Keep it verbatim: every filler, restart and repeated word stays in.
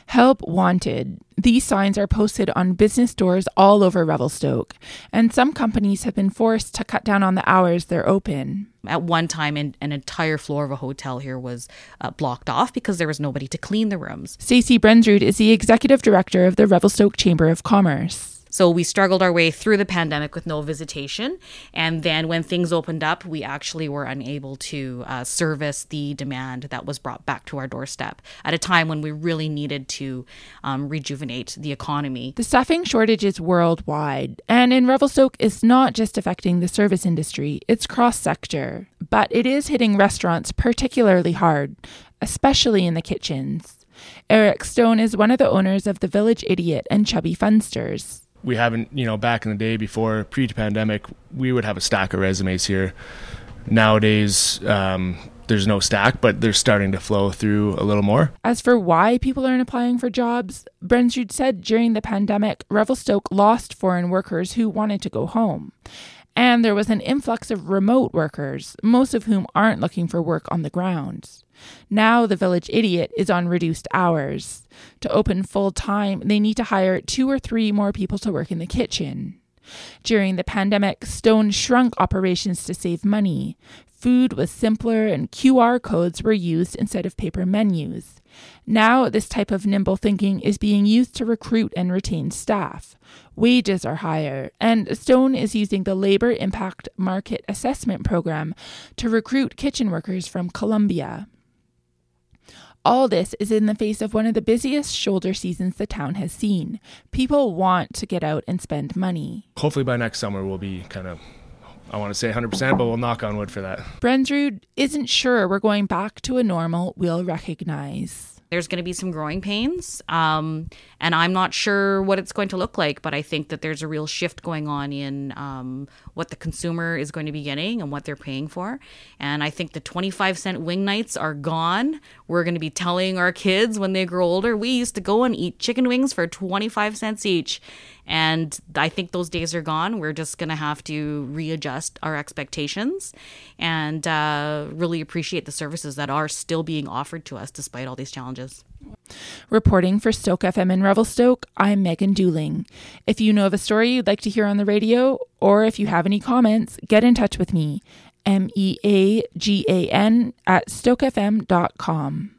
Help wanted. These signs are posted on business doors all over Revelstoke, and some companies have been forced to cut down on the hours they're open. At one time, an, an entire floor of a hotel here was uh, blocked off because there was nobody to clean the rooms. Stacey Brensrud is the executive director of the Revelstoke Chamber of Commerce. So we struggled our way through the pandemic with no visitation. And then when things opened up, we actually were unable to uh, service the demand that was brought back to our doorstep at a time when we really needed to um, rejuvenate the economy. The staffing shortage is worldwide. And in Revelstoke, it's not just affecting the service industry, it's cross-sector. But it is hitting restaurants particularly hard, especially in the kitchens. Eric Stone is one of the owners of the Village Idiot and Chubby Funsters. We haven't, you know, back in the day before pre-pandemic, we would have a stack of resumes here. Nowadays, um, there's no stack, but they're starting to flow through a little more. As for why people aren't applying for jobs, Brensrud said during the pandemic, Revelstoke lost foreign workers who wanted to go home. And there was an influx of remote workers, most of whom aren't looking for work on the ground. Now the Village Idiot is on reduced hours. To open full-time, they need to hire two or three more people to work in the kitchen. During the pandemic, Stone shrunk operations to save money. Food was simpler and Q R codes were used instead of paper menus. Now, this type of nimble thinking is being used to recruit and retain staff. Wages are higher, and Stone is using the Labor Impact Market Assessment Program to recruit kitchen workers from Colombia. All this is in the face of one of the busiest shoulder seasons the town has seen. People want to get out and spend money. Hopefully by next summer we'll be kind of, I want to say one hundred percent, but we'll knock on wood for that. Brensrud isn't sure we're going back to a normal we'll recognize. There's going to be some growing pains, um, and I'm not sure what it's going to look like, but I think that there's a real shift going on in um, what the consumer is going to be getting and what they're paying for. And I think the twenty-five cent wing nights are gone. We're going to be telling our kids when they grow older, we used to go and eat chicken wings for twenty-five cents each. And I think those days are gone. We're just going to have to readjust our expectations and uh, really appreciate the services that are still being offered to us despite all these challenges. Reporting for Stoke F M in Revelstoke, I'm Megan Dooling. If you know of a story you'd like to hear on the radio, or if you have any comments, get in touch with me. M E A G A N at stoke f m dot com.